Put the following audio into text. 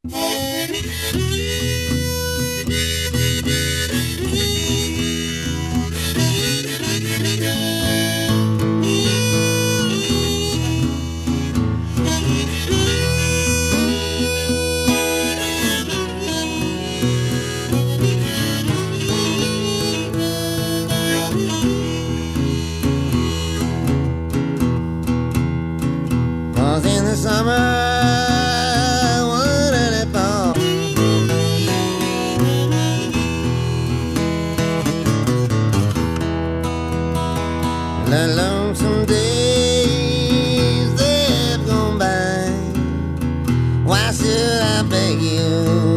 'Cause in the summer, one and a fall, the lonesome days they've gone by. Why should I beg you